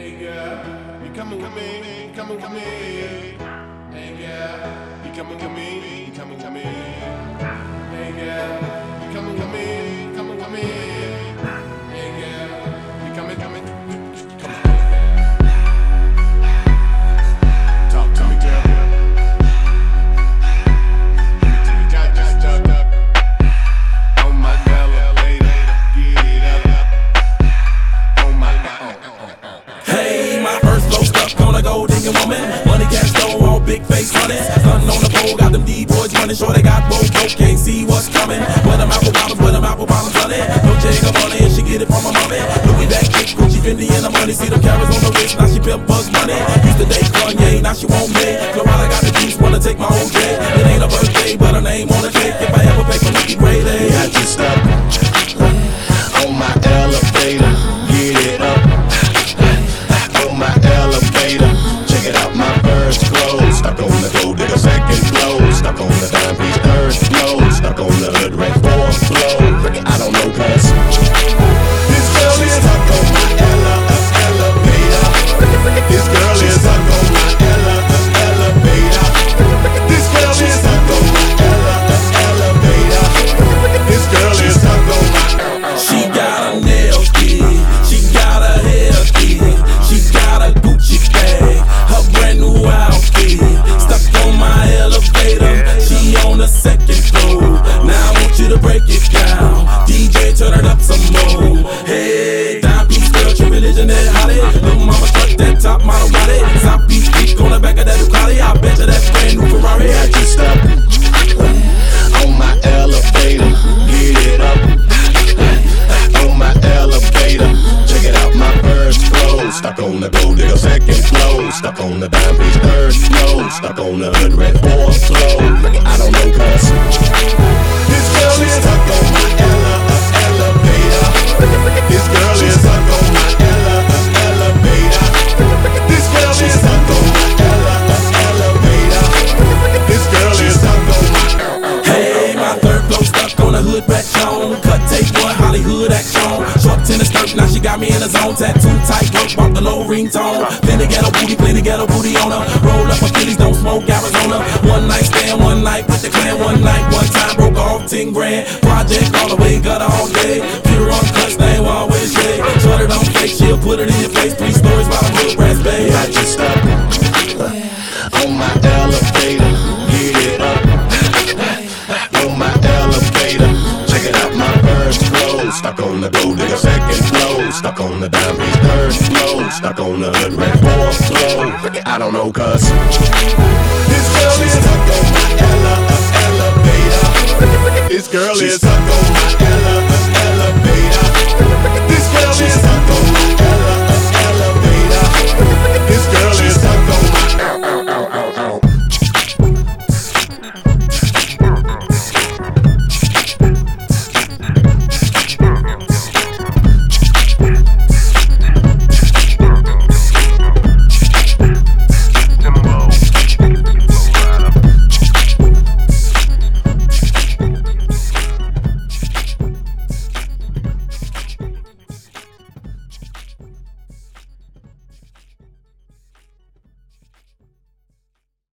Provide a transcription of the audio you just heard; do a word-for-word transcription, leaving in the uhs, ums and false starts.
Hey girl, you coming with me? You coming with me? Hey girl, you coming with me? You coming with me? Hey girl, you coming with me? You coming with me? Hey girl, you coming, coming, come on. Talk to me, girl. Just, just, just, oh my girl, lady, get it up. Oh my God. Hey, my first flow stuck on a gold digging woman. Money cash flow, all big face running. Sun on the pole, got them D-boys running. Sure they got both, both can't see what's coming. With them apple bottoms, with them apple bottoms running. No Jacob money, and she get it from my mommy. Louis that kick, Gucci, Fendi, and the money. See them carrots on the wrist, now she pimp Bugs Money. Used to date Kanye, now she won't pay. Florida got the juice, wanna take my whole day. It ain't a birthday, but her name on the cake. If I ever pay for Nicky Gray Day, I just stop on my elevator, get it up. On my elevator, check it out, my first clothes. Stuck on the gold digger second flow. Stuck on the dime piece third flow. Stuck on the hood red fourth flow. I don't know cuz this girl is stuck on my ele- elevator. This girl is stuck on my ele- elevator. This girl is stuck on my ele- elevator. This girl is stuck on my. she got her nails did, she got her hair did, she got a Gucci bag, her brand new outfit. Stuck on my elevator, she on the second floor. Now I want you to break it down, D J turn it up some more. Hey, dime piece girl, true religion that holly. Little mama truck that top model body. South Beach Beach on the back of that Ducati. I bet you that brand new Ferrari. I just stop on my elevator, get it up. On my elevator, check it out, my first flow. Stuck on the gold digger second flow. Stuck on the dime piece third flow. Stuck on the hood red fourth flow. I don't know cuz this girl is stuck on my ele- elevator. This girl is stuck on my ele- elevator. This girl is stuck on my ele- elevator. This girl is stuck on my. Hey, my third flow stuck on the hood back on. Cut take one, Hollywood action. Short tennis skirt, now she got me in the zone. Tattoo tight, work, bought the low ringtone. Plenty ghetto booty, plenty ghetto booty on her. Roll up Achilles, don't smoke Arizona. One night stand, one night with the clan. One night, one time, broke off ten grand. Project all the way, got all day. Pure on cuts, they ain't always shade. Shorty don't fake, she'll put it in your face. Three stories by the hood, brass bay. I just stop on my elevator, get it up. On my elevator, check it out, my first flow. Stuck on the gold digger second flow. Stuck on the dime piece third flow. Stuck on the hood red fourth flow. I don't know cuz this girl is stuck on my ele- elevator. This girl is stuck on my ele-